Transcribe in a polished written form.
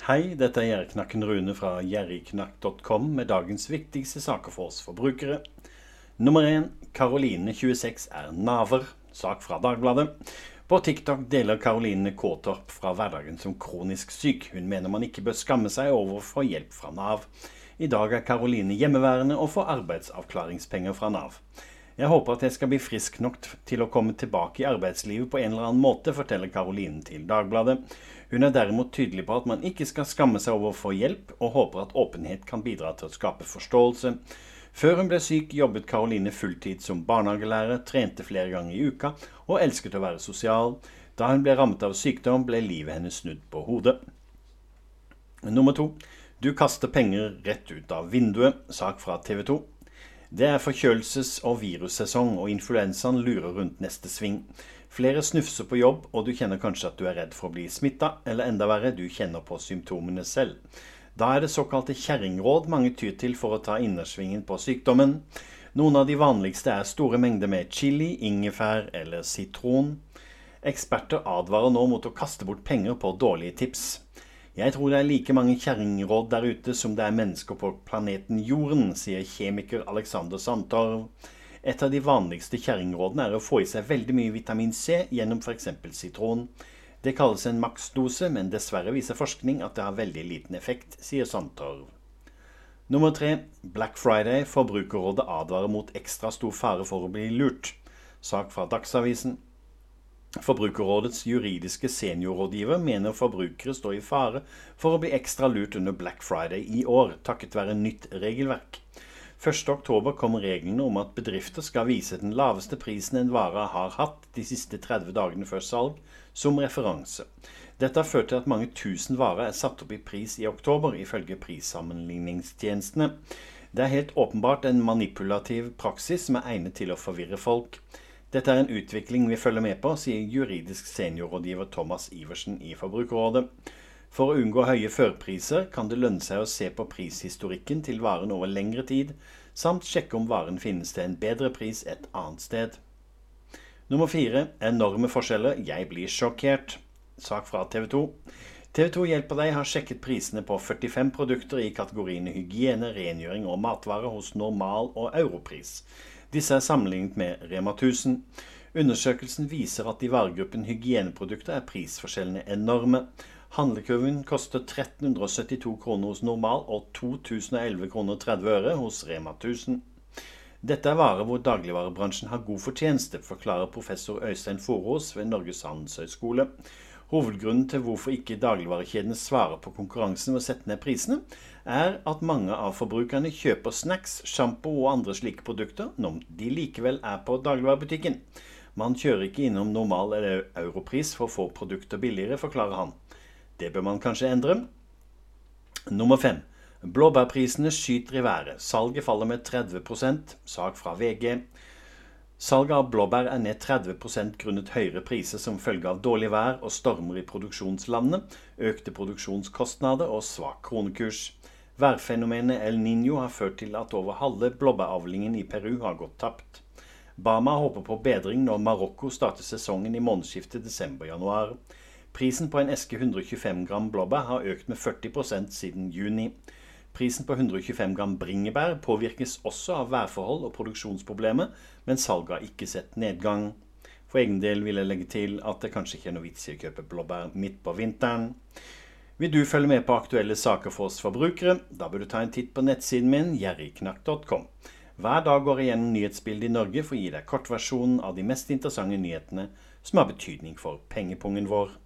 Hei, dette er Gjerrigknakken Rune fra gjerrigknakk.com med dagens viktigste saker for oss forbrukere. Nummer 1. Karoline 26 er naver. Sak fra Dagbladet. På TikTok deler Karoline Kåtorp fra hverdagen som kronisk syk. Hun mener man ikke bør skamme seg over å få hjelp fra Nav. I dag er Karoline hjemmeværende og får arbeidsavklaringspenger fra Nav. Jeg håper at jeg skal bli frisk nok til å komme tilbake i arbeidslivet på en eller annen måte, forteller Karoline til Dagbladet. Hun er derimot tydelig på at man ikke skal skamme seg over å få hjelp, og håper at åpenhet kan bidra til å skape forståelse. Før hun ble syk, jobbet Karoline fulltid som barnehagelærer, trente flere ganger i uka og elsket å være sosial. Da hun ble rammet av sykdom, ble livet hennes snudd på hodet. Nummer 2. Du kaster penger rett ut av vinduet. Sak fra TV 2. Det er forkjølelses- og virussesong, og influensaen lurer rundt neste sving. Flere snufser på jobb, og du kjenner kanskje at du er redd for å bli smittet, eller enda verre, du kjenner på symptomene selv. Da er det såkalte kjerringråd mange tyr til for å ta innersvingen på sykdommen. Noen av de vanligste er store mengder med chili, ingefær eller sitron. Eksperter advarer nå mot å kaste bort penger på dårlige tips. Jeg tror det er like mange kjerringråd der ute som det er mennesker på planeten Jorden, sier kjemiker Alexander Sandtorv. Et av de vanligste kjerringrådene er å få i seg veldig mye vitamin C gjennom for eksempel sitron. Det kalles en maksdose, men dessverre viser forskning at det har veldig liten effekt, sier Sandtorv. Nummer 3. Black Friday. Forbrukerrådet advarer mot ekstra stor fare for å bli lurt. Sak fra Dagsavisen. Forbrukerrådets juridiske seniorrådgiver mener forbrukere står i fare for å bli ekstra lurt under Black Friday i år, takket være nytt regelverk. 1. oktober kom reglene om at bedrifter skal vise den laveste prisen en vare har hatt de siste 30 dagene før salg, som referanse. Dette har ført til at mange tusen varer er satt opp i pris i oktober, ifølge prissammenligningstjenestene. Det er helt åpenbart en manipulativ praksis som er egnet til å forvirre folk. Dette er en utvikling vi følger med på, sier juridisk seniorrådgiver Thomas Iversen i Forbrukerrådet. For å unngå høye førpriser kan det lønne seg å se på prishistorikken til varen over lengre tid, samt sjekke om varen finnes til en bedre pris et annet sted. Nummer 4. Enorme forskjeller. Jeg blir sjokkert. Sak fra TV 2. TV 2 hjelper deg har sjekket prisene på 45 produkter i kategoriene hygiene, rengjøring og matvarer hos normal- og europris. Disse er sammenlignet med Rema 1000. Undersøkelsen viser at i varegruppen hygieneprodukter er prisforskjellene enorme. Handlekurven koster 1372 kroner hos normal og 2011 kroner 30 øre hos Rema 1000. Dette er varer hvor dagligvarebransjen har god fortjeneste, forklarer professor Øystein Forås ved Norges Handelshøyskole. Hovedgrunnen til hvorfor ikke dagligvarekjedene svarer på konkurransen ved å sette ned prisene, er at mange av forbrukerne kjøper snacks, shampoo og andre slike produkter når de likevel er på dagligvarebutikken. Man kjører ikke innom normal eller europris for å få produkter billigere, forklarer han. Det bør man kanskje endre. Nummer 5. Blåbærprisene skyter i været. Salget faller med 30%. Sak fra VG. Salget av blåbær er ned 30% grunnet høyere priser som følge av dårlig vær og stormer i produksjonslandene, økte produksjonskostnader og svak kronekurs. Værfenomenet El Niño har ført til at over halve blåbæravlingen i Peru har gått tapt. Bama håper på bedring når Marokko starter sesongen i månedsskiftet desember-januar. Prisen på en eske 125 gram blåbær har økt med 40% siden juni. Prisen på 125 gram bringebær påvirkes også av værforhold og produksjonsproblemer, men salget har ikke sett nedgang. For egen del vil jeg legge til at det kanskje ikke er noe vits i å kjøpe blåbær midt på vinteren. Vil du følge med på aktuelle saker for oss forbrukere? Da bør du ta en titt på nettsiden min, gjerrigknakk.com. Hver dag går jeg gjennom nyhetsbildet i Norge for å gi deg kortversjonen av de mest interessante nyhetene som har betydning for pengepungen vår.